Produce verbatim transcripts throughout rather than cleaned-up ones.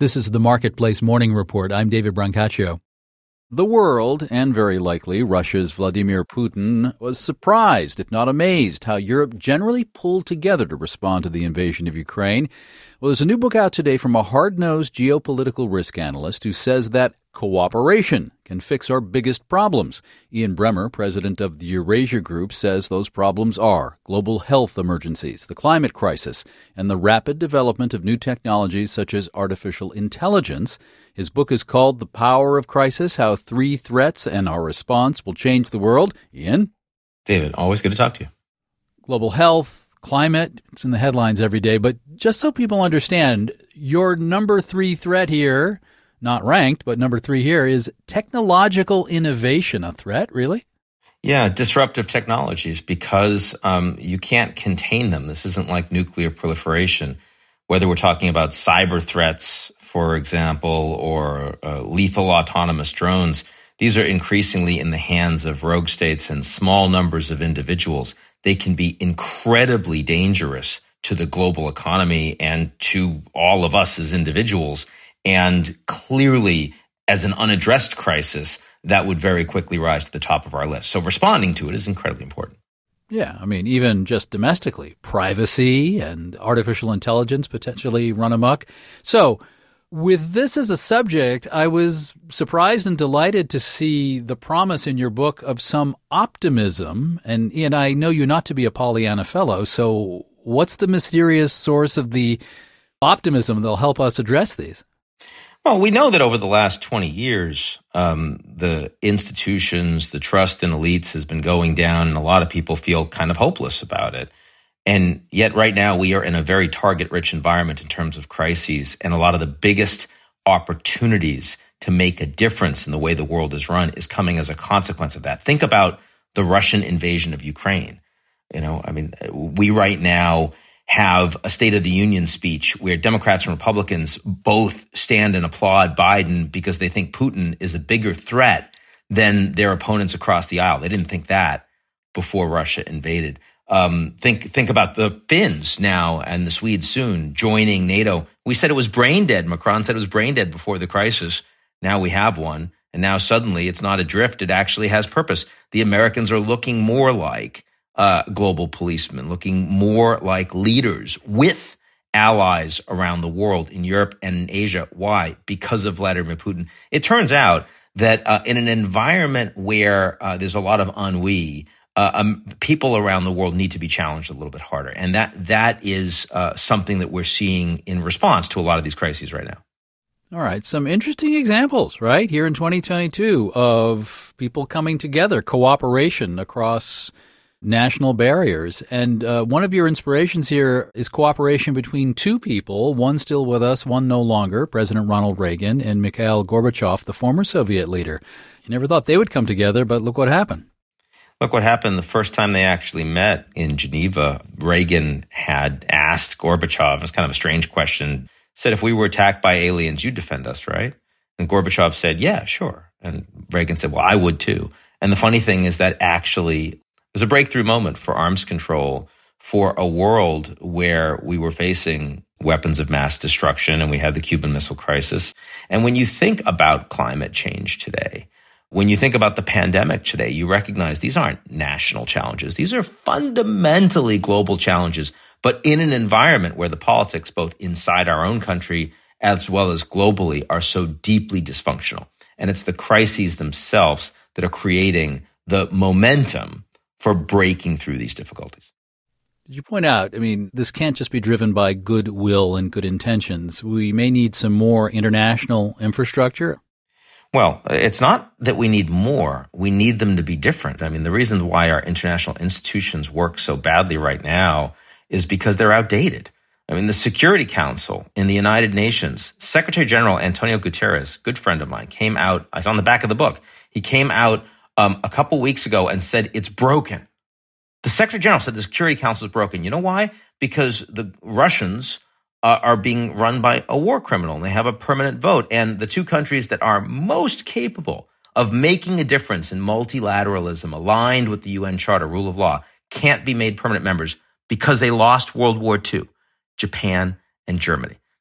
This is the Marketplace Morning Report. I'm David Brancaccio. The world, and very likely Russia's Vladimir Putin, was surprised, if not amazed, how Europe generally pulled together to respond to the invasion of Ukraine. Well, there's a new book out today from a hard-nosed geopolitical risk analyst who says that cooperation can fix our biggest problems. Ian Bremmer, president of the Eurasia Group, says those problems are global health emergencies, the climate crisis, and the rapid development of new technologies such as artificial intelligence. His book is called The Power of Crisis, How Three Threats and Our Response Will Change the World. Ian? David, always good to talk to you. Global health, climate, it's in the headlines every day. But just so people understand, your number three threat here, not ranked, but number three here, is technological innovation. A threat, really? Yeah, disruptive technologies, because um, you can't contain them. This isn't like nuclear proliferation. Whether we're talking about cyber threats, for example, or uh, lethal autonomous drones, these are increasingly in the hands of rogue states and small numbers of individuals. They can be incredibly dangerous to the global economy and to all of us as individuals. And clearly, as an unaddressed crisis, that would very quickly rise to the top of our list. So responding to it is incredibly important. Yeah, I mean, even just domestically, privacy and artificial intelligence potentially run amok. So with this as a subject, I was surprised and delighted to see the promise in your book of some optimism. And Ian, I know you not to be a Pollyanna fellow, so what's the mysterious source of the optimism that'll help us address these? Well, we know that over the last twenty years, um, the institutions, the trust in elites has been going down, and a lot of people feel kind of hopeless about it. And yet right now we are in a very target-rich environment in terms of crises, and a lot of the biggest opportunities to make a difference in the way the world is run is coming as a consequence of that. Think about the Russian invasion of Ukraine. You know, I mean, we right now have a State of the Union speech where Democrats and Republicans both stand and applaud Biden because they think Putin is a bigger threat than their opponents across the aisle. They didn't think that before Russia invaded. Um, think think about the Finns now and the Swedes soon joining NATO. We said it was brain dead. Macron said it was brain dead before the crisis. Now we have one. And now suddenly it's not a drift. It actually has purpose. The Americans are looking more like Uh, global policemen, looking more like leaders with allies around the world in Europe and in Asia. Why? Because of Vladimir Putin. It turns out that uh, in an environment where uh, there's a lot of ennui, uh, um, people around the world need to be challenged a little bit harder. And that that is uh, something that we're seeing in response to a lot of these crises right now. All right. Some interesting examples, right, here in twenty twenty-two of people coming together, cooperation across national barriers. And uh, one of your inspirations here is cooperation between two people, one still with us, one no longer, President Ronald Reagan and Mikhail Gorbachev, the former Soviet leader. You never thought they would come together, but look what happened. Look what happened the first time they actually met in Geneva. Reagan had asked Gorbachev, it was kind of a strange question, said, if we were attacked by aliens, you'd defend us, right? And Gorbachev said, yeah, sure. And Reagan said, well, I would too. And the funny thing is that actually it was a breakthrough moment for arms control, for a world where we were facing weapons of mass destruction and we had the Cuban Missile Crisis. And when you think about climate change today, when you think about the pandemic today, you recognize these aren't national challenges. These are fundamentally global challenges, but in an environment where the politics, both inside our own country as well as globally, are so deeply dysfunctional. And it's the crises themselves that are creating the momentum for breaking through these difficulties. Did you point out, I mean, this can't just be driven by goodwill and good intentions. We may need some more international infrastructure. Well, it's not that we need more. We need them to be different. I mean, the reason why our international institutions work so badly right now is because they're outdated. I mean, the Security Council in the United Nations, Secretary General Antonio Guterres, good friend of mine, came out, it's on the back of the book, he came out Um, a couple weeks ago and said it's broken. The Secretary General said the Security Council is broken. You know why? Because the Russians uh, are being run by a war criminal and they have a permanent vote. And the two countries that are most capable of making a difference in multilateralism aligned with the U N Charter, rule of law, can't be made permanent members because they lost World War Two, Japan and Germany.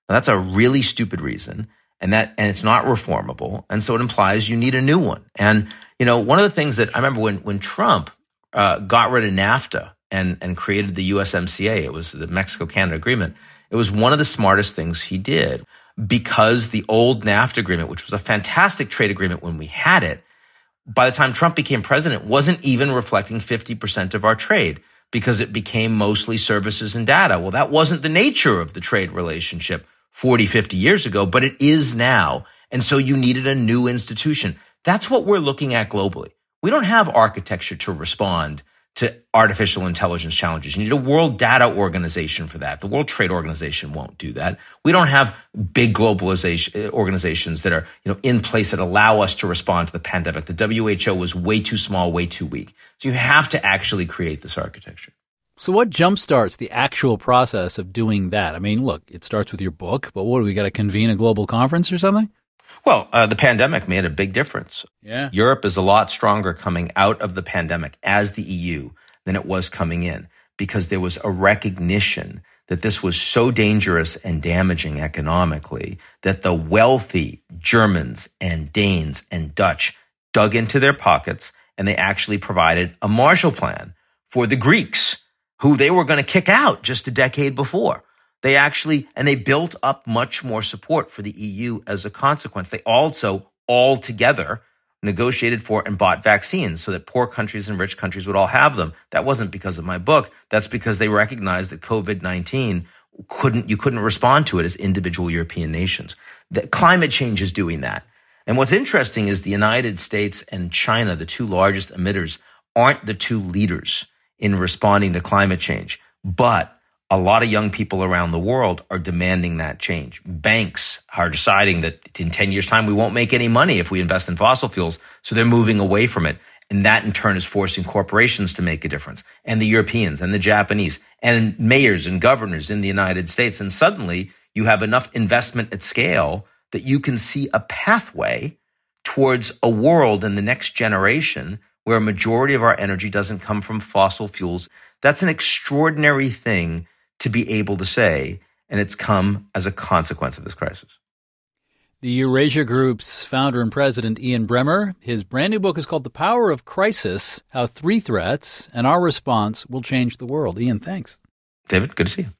Now, that's a really stupid reason, and that and it's not reformable, and so it implies you need a new one. And you know, one of the things that I remember when when Trump uh, got rid of NAFTA and and created the U S M C A, it was the Mexico-Canada Agreement. It was one of the smartest things he did, because the old NAFTA agreement, which was a fantastic trade agreement when we had it, by the time Trump became president, wasn't even reflecting fifty percent of our trade, because it became mostly services and data. Well, that wasn't the nature of the trade relationship forty, fifty years ago, but it is now. And so you needed a new institution. That's what we're looking at globally. We don't have architecture to respond to artificial intelligence challenges. You need a World Data Organization for that. The World Trade Organization won't do that. We don't have big globalization organizations that are, you know, in place that allow us to respond to the pandemic. The W H O was way too small, way too weak. So you have to actually create this architecture. So what jumpstarts the actual process of doing that? I mean, look, it starts with your book, but what, do we got to convene a global conference or something? Well, uh, the pandemic made a big difference. Yeah. Europe is a lot stronger coming out of the pandemic as the E U than it was coming in, because there was a recognition that this was so dangerous and damaging economically that the wealthy Germans and Danes and Dutch dug into their pockets, and they actually provided a Marshall Plan for the Greeks, who they were going to kick out just a decade before. They actually, and they built up much more support for the E U as a consequence. They also all together negotiated for and bought vaccines so that poor countries and rich countries would all have them. That wasn't because of my book. That's because they recognized that COVID nineteen couldn't, you couldn't respond to it as individual European nations. That climate change is doing that. And what's interesting is the United States and China, the two largest emitters, aren't the two leaders in responding to climate change. But a lot of young people around the world are demanding that change. Banks are deciding that in ten years' time, we won't make any money if we invest in fossil fuels. So they're moving away from it. And that in turn is forcing corporations to make a difference, and the Europeans and the Japanese and mayors and governors in the United States. And suddenly you have enough investment at scale that you can see a pathway towards a world in the next generation where a majority of our energy doesn't come from fossil fuels. That's an extraordinary thing to be able to say, and it's come as a consequence of this crisis. The Eurasia Group's founder and president, Ian Bremmer, his brand new book is called The Power of Crisis, How Three Threats and Our Response Will Change the World. Ian, thanks. David, good to see you.